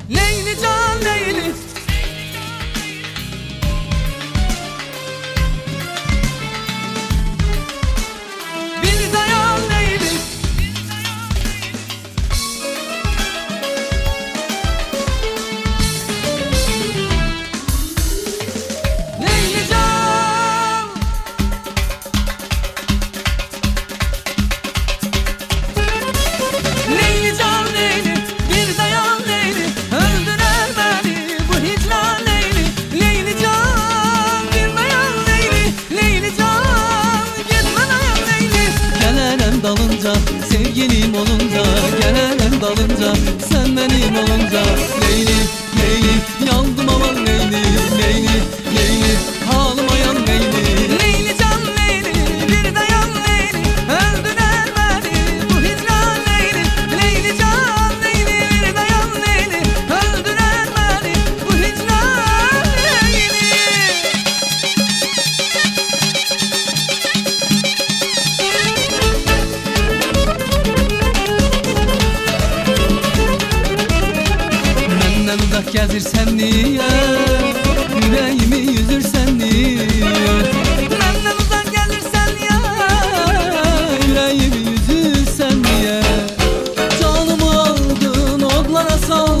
Leyli can Leyli. Bir dayan Leyli. Leyli can. Leyli can Leyli. Bir dayan Leyli. Öldürer beni bu hicran Leyli. Leyli can. Bir dayan Leyli. Leyli can. Gitme dayan Leyli. Gelenem dalınca sevgilim olunca, gelenem dalınca sen benim olunca. Leyli, Leyli, yandım aman Leyli, Leyli, Leyli, halıma yan Leyli. Leyli can Leyli. Bir dayan Leyli. Öldürer beni bu hicran Leyli. Leyli can Leyli. Bir dayan Leyli. Öldürer beni bu hicran Leyli. Menden uzak gezirsen niye, yüreğimi yüzürsen niye? Benden uzak gelirsen ya. Yüreğimi yüzürsen niye? Canımı aldın odlara sal,